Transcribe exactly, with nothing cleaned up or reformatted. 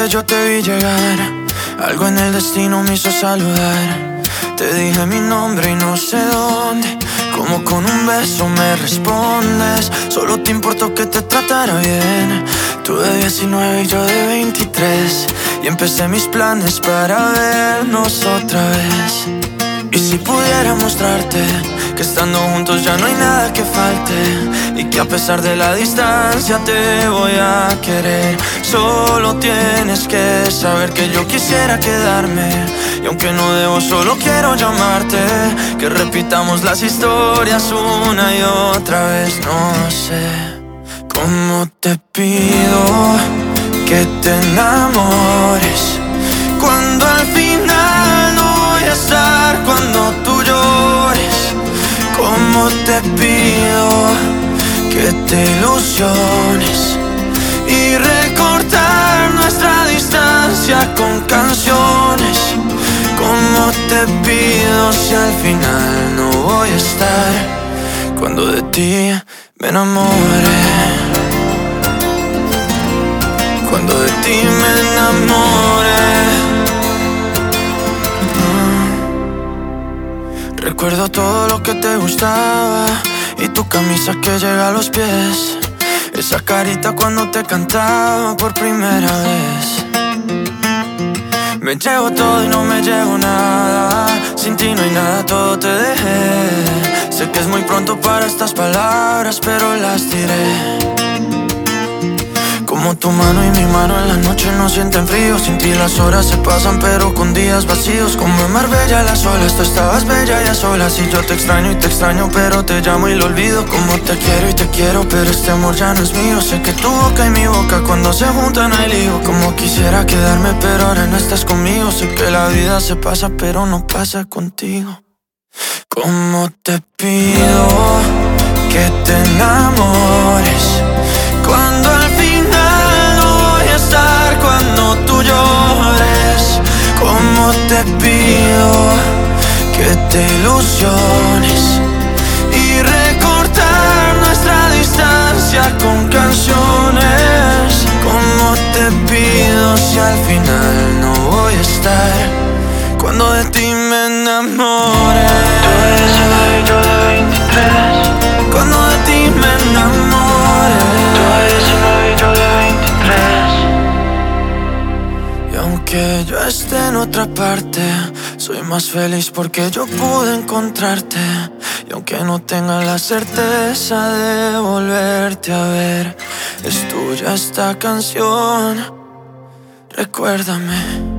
yo te vi llegar, algo en el destino me hizo saludar. Te dije mi nombre y no sé dónde, como con un beso me respondes. Solo te importó que te tratara bien. Tú de diecinueve y yo de veintitrés, y empecé mis planes para vernos otra vez. Y si pudiera mostrarte que estando juntos ya no hay nada que falte, y que a pesar de la distancia te voy a querer. Solo tienes que saber que yo quisiera quedarme, y aunque no debo solo quiero llamarte, que repitamos las historias una y otra vez. No sé cómo te pido que te enamores, cuando al final no voy a estar cuando tú llores. Cómo te pido que te ilusiones y recortar nuestra distancia con canciones. Cómo te pido si al final no voy a estar cuando de ti me enamore, cuando de ti me enamore. Recuerdo todo lo que te gustaba y tu camisa que llega a los pies, esa carita cuando te cantaba por primera vez. Me llevo todo y no me llevo nada, sin ti no hay nada, todo te dejé. Sé que es muy pronto para estas palabras, pero las diré. Como tu mano y mi mano en la noche no sienten frío. Sin ti las horas se pasan pero con días vacíos. Como en Marbella las olas, tú estabas bella y a solas. Y yo te extraño y te extraño pero te llamo y lo olvido. Como te quiero y te quiero pero este amor ya no es mío. Sé que tu boca y mi boca cuando se juntan hay lío. Como quisiera quedarme pero ahora no estás conmigo. Sé que la vida se pasa pero no pasa contigo. Como te pido que te enamores, cuando al final no voy a estar cuando tú llores. Como te pido que te ilusiones y recortar nuestra distancia con canciones. Como te pido si al final no voy a estar cuando de ti me enamore. Tú de diecinueve y yo de veintitrés, cuando de ti me enamore. Tú de diecinueve y yo de veintitrés. Y aunque yo esté en otra parte, soy más feliz porque yo pude encontrarte. Y aunque no tenga la certeza de volverte a ver, es tuya esta canción, recuérdame.